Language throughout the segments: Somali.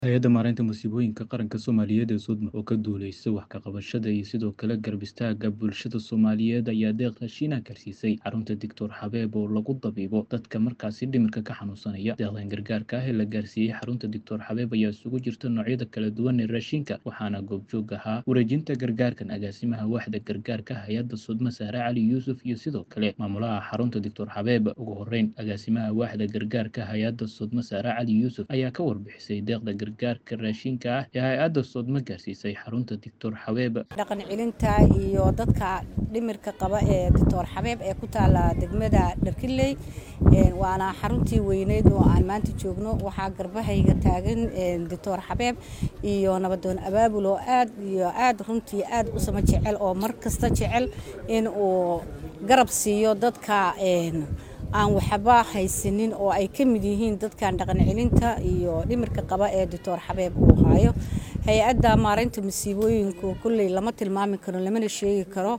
Hay'adda Maareynta Musiibooyinka Qaranka Soomaaliyeed ee Sodma oo ka duuleysa wax ka qabashada iyo sidoo kale garab istaagga bulshada Soomaaliyeed ayaa deeq raashin ah gaarsiisay xarunta Dictor Habeeb oo lagu dabiibo dadka markaasi dhimirka ka xanuunsanaya. Deeqdan gargaarka ah ee la gaarsiiyey xarunta Dictor Habeeb ayaa isugu jirta noocyada kala duwan ee raashinka, waxaana goobjoog ahaa wareejinta gargaarkan agaasimaha waaxda gargaarka hay'adda Sodma Sahre Cali Yuusuf iyo sidoo kale maamulaha xarunta Dictor Habeeb. Ugu horreyn, agaasimaha waaxda gargaarka hay'adda Sodma Sahre Cali Yuusuf ayaa ka warbixisay deeqda gargaarka raashinka ah ee hay'adda Sodma gaarsiisay xarunta Dictor Habeeb. dhaqan celinta iyo dadka dhimirka qaba ee Dictor Habeeb ee ku taala degmada Dharkiley waana xaruntii weyneed oo aan maanta joogno. waxaa garbahayga taagan Dictor Habeeb iyo nabadoon abaabul oo aad runtii aad u sama jecel oo mar kasta jecel in uu garab siiyo dadka aan waxba haysanin oo ay ka mid yihiin dadkan dhaqan celinta iyo dhimirka qaba ee Dictor Habeeb uu haayo. hay'adda maareynta musiibooyinka kulley lama tilmaami karo, lamana sheegi karo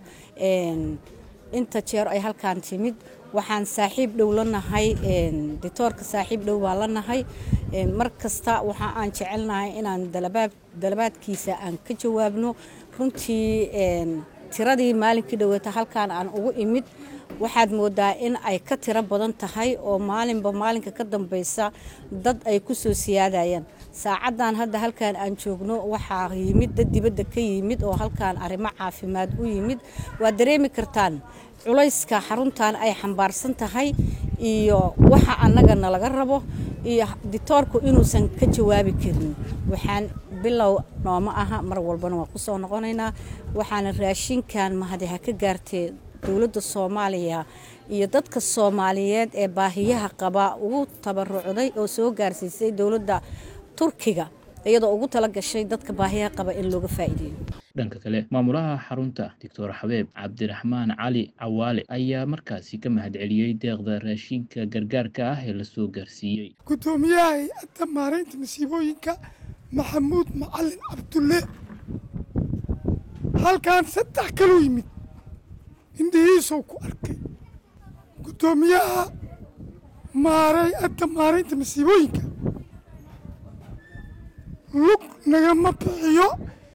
inta jeer ay halkaan timid. waxaan saaxiib dhow la nahay, Dictorka saaxiib dhow baa la nahay. mar kasta waxa aan jecelnahay inaan dalabaadkiisa aan ka jawaabno. runtii tiradii maalinkii dhaweeta halkaan aan ugu imid waxaad moodaa in ay ka tiro badan tahay oo maalinba maalinka ka dambaysa dad ay ku soo siyaadayaan. saacadan hadda halkaan aan joogno waxaa yimid dad dibadda ka yimid oo halkaan arrimo caafimaad u yimid. waa dareemi kartaan culayska xaruntan ay xambaarsan tahay iyo waxa annagana laga rabo iyo Dictorku inuusan ka jawaabi karin. waxaan bilow nooma aha, mar walbana waa ku soo noqonaynaa. waxaana raashinkan mahadiha ka gaartay dowladda Soomaaliya iyo dadka Soomaaliyeed ee baahiyaha qaba ugu tabarucday oo soo gaarsiisay dowladda Turkiga iyadoo ugu tala gashay dadka baahiyaha qaba in looga faa'iideeyo. Dhanka kale, maamulaha xarunta Dictor Habeeb Cabdiraxmaan Cali Cawaale ayaa markaasi ka mahadceliyey deeqda raashinka gargaarka ah ee la soo gaarsiiyey. Gudoomiyaha hay'adda maareynta musiibooyinka Maxamuud Macalin Cabdulle halkaan 3 kale yimid indhihiisuu ku arkay. gudoomiyaha hay'adda maareynta musiibooyinka lug nagama bixiyo